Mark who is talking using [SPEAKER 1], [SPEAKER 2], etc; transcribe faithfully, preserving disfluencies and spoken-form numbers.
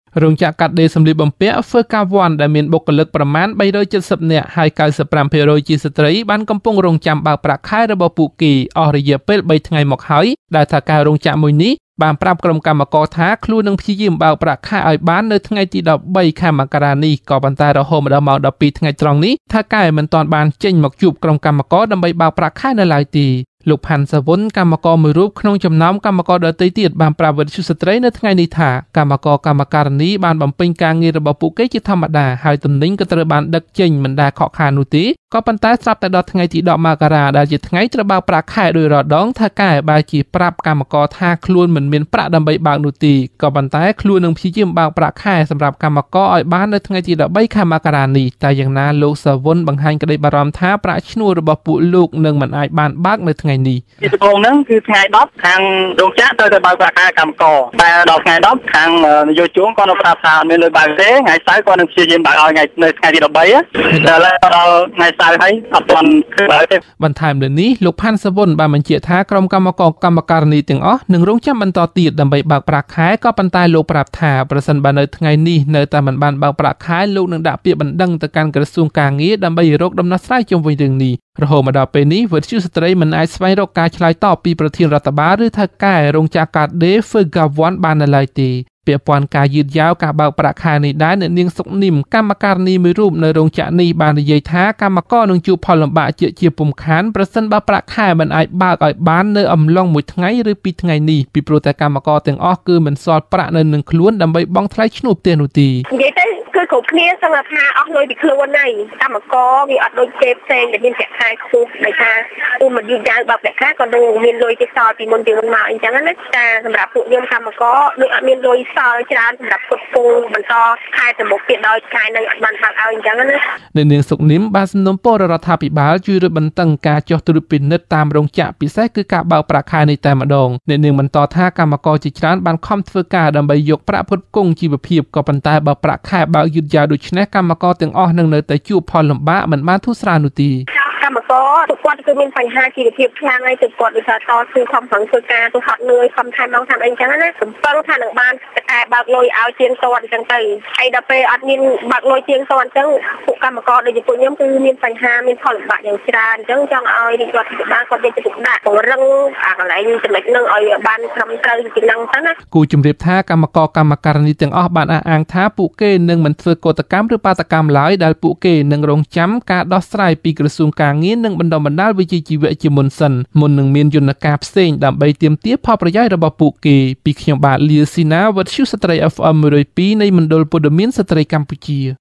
[SPEAKER 1] រោងចក្រកាត់ដេរសម្លៀកបំពាក់ Ferkawan ដែលមានបុគ្គលិកប្រមាណបីរយเจ็ดสิบនាក់ហើយ ninety-five percent ជាស្ត្រីបានកំពុងរងចាំបើកប្រាក់ខែរបស់ពួកគេអស់រយៈពេលthreeថ្ងៃមកហើយដែលថាការរោងចក្រមួយនេះបានប្រាប់ក្រុមកម្មករថាខ្លួននឹងព្យាយាមបើកប្រាក់ខែឲ្យបាននៅថ្ងៃទីthirteenខែមករានេះក៏ប៉ុន្តែរហូតមកដល់ម៉ោងtwelveថ្ងៃត្រង់នេះថាកែមិនទាន់បានចេញមកជួបក្រុមកម្មករដើម្បីបើកប្រាក់ខែនៅឡើយទេលោកផាន់សាវុនកម្មករមួយរូបក្នុងចំណោមកម្មករដទៃទៀតបានប្រាប់វិទ្យុស្ត្រីនៅថ្ងៃនេះថាកម្មករកម្មការិនីបានបំពេញការងាររបស់ពួកគេជាធម្មតាហើយទំនិញក៏ត្រូវបានដឹកចេញមិនដែលខកខាននោះទេក៏ប៉ុន្តែស្រាប់តែដល់ថ្ងៃទីtenមករាដែលជាថ្ងៃត្រូវបើកប្រាក់ខែដោយរដងថាកែបែរជាប្រាប់កម្មករថាខ្លួនមិនមានប្រាក់ដើម្បីបើកនោះទេក៏ប៉ុន្តែខ្លួននឹងព្យាយាមបើកប្រាក់ខែសម្រាប់កម្មករឲ្យបាននៅថ្ងៃទីthirteenខែមករានេះតែយ៉ាងណាលោកសាវុនបង្ហាញក្តីបារម្ភថាប្រាក់ឈ្នួលរបស់ពួកលោកនឹងមិនអាចបានបើកនៅថ្ងៃនេះ
[SPEAKER 2] ពីដំបូងហ្នឹងគឺថ្ងៃtenខាងរោងចក្រត្រូវតែបើកប្រាក់ខែកម្មករតែដល់ថ្ងៃtenខាងនយោជកគាត់នៅប្រាប់ថាអត់មានលុយបើកទេថ្ងៃសៅរ៍គាត់នឹងព្យាយាមបើកឲ្យថ្ងៃនៅថ្ងៃទីthirteenតែដល់ថ្ងៃសៅរ៍ហើយអត់ទាន់គឺបើកទេ
[SPEAKER 1] បន្ថែមលើនេះលោកផាន់សាវុនបានបញ្ជាក់ថាក្រុមកម្មករកម្មការិនីទាំងអស់នឹងរងចាំបន្តទៀតដើម្បីបើកប្រាក់ខែក៏ប៉ុន្តែលោកប្រាប់ថាប្រសិនបើនៅថ្ងៃនេះនៅតែមិនបានបើកប្រាក់ខែលោកនឹងដាក់ពាក្យបណ្ដឹងទៅកាន់ក្រសួងការងារដើម្បីរកដំណោះស្រាយជុំវិញរឿងនេះរហូតមកដល់ពេលនេះវិទ្យុស្ត្រីមិនអាចស្វែងរកការឆ្លើយតបពីប្រធានរដ្ឋបាលឬថៅកែរោងចក្រកាត់ដេរ Ferkawan បាននៅឡើយទេពាក់ព័ន្ធការយឺតយ៉ាវការបើកប្រាក់ខែនេះដែរអ្នកនាងសុកនីមកម្មការិនីមួយរូបនៅរោងចក្រនេះបាននិយាយថាកម្មករនឹងជួបផលលំបាកជាជាពុំខានប្រសិនបើប្រាក់ខែមិនអាចបើកឲ្យបាននៅអំឡុងមួយថ្ងៃឬពីរថ្ងៃនេះពីព្រោះតែកម្មករទាំងអស់គឺមិនសល់ប្រាក់នៅនឹងខ្លួនដើម្បីបង់ថ្លៃឈ្នួលផ្ទះនោះទេ
[SPEAKER 3] និយាយទៅគឺគ្រប់គ្នាសឹងថាអស់លុយពីខ្លួនហើយកម្មករវាអត់ដូចគេផ្សេងដែលមានប្រាក់ខែខ្ពស់ដោយថាឧបមាយឺតយ៉ាវបើកប្រាក់ខែក៏នឹងមានលុយទៅសល់ពីមុនពីមុនមកអញ្ចឹងណាតែសម្រាប់ពួកយើងកម្មករដូចអត់មានលុយសល់ច្រើនសម្រាប់គ្រប់ពងបន្តខែទៅមុខទៀតដោយខែនៅអត់បានបើកឲ្យអញ្ចឹងណា
[SPEAKER 1] អ្នកនាងសុកនីមបានសំណូមពររដ្ឋាភិបាលជួយរឹតបន្តឹងការចុះត្រួតពិនិត្យតាមរោងចក្រពិសេសគឺការបើកប្រាក់ខែនេះតែម្ដងអ្នកនាងបន្តថាកម្មករជាច្រើនបានខំធ្វើការដើម្បីយកប្រាក់ផ្គត់ផ្គង់ជីវភាពក៏ប៉ុន្តែបើប្រាក់ខែបើកយឺតយ៉ាវដូច្នេះកម្មករទាំងអស់នឹងនៅតែជួបផលលំបាកមិនបានធូរស្រាលនោះទេ
[SPEAKER 3] កម្មករពួកគាត់គឺមានបញ្ហាជីវភាពខ្លាំងហើយពួកគាត់ដូចថាតស៊ូខំប្រឹងធ្វើការទៅហត់នឿយខំថែមម៉ោងថែមអីចឹងណាសំពឹងថានឹងបានតែបើកលុយឲ្យជាងតអញ្ចឹងទៅហើយដល់ពេលអត់មានបើកលុយជាងតអញ្ចឹងពួកកម្មករដូចជាពួកខ្ញុំគឺមានបញ្ហាមានផលលំបាកយ៉ាងច្រើនអញ្ចឹងចង់ឲ្យរាជរដ្ឋាភិបាលគាត់យកចិត្តទុកដាក់ពង្រឹងអាកន្លែងចំណុចហ្នឹងឲ្យបានត្រឹមត្រូវជាងហ្នឹងទៅណា
[SPEAKER 1] គូជំរាបថាកម្មករកម្មការិនីទាំងអស់បានអះអាងថាពួកគេនឹងមិនធ្វើកតកម្មឬបាតកម្មឡើយដែលពួកគេនឹងរងចាំការដោះស្រាយពីក្រសួងការងារនិងបណ្ដុំបណ្ដាលវិជ្ជាជីវៈជាមុនសិនមុននឹងមានយន្តការផ្សេងដើម្បីទាមទារផលប្រយោជន៍របស់ពួកគេពីខ្ញុំបាទលាស៊ីណាវត្តឈូស្ត្រី F M one oh twoនៃមណ្ឌលព័ត៌មានស្ត្រីកម្ពុជា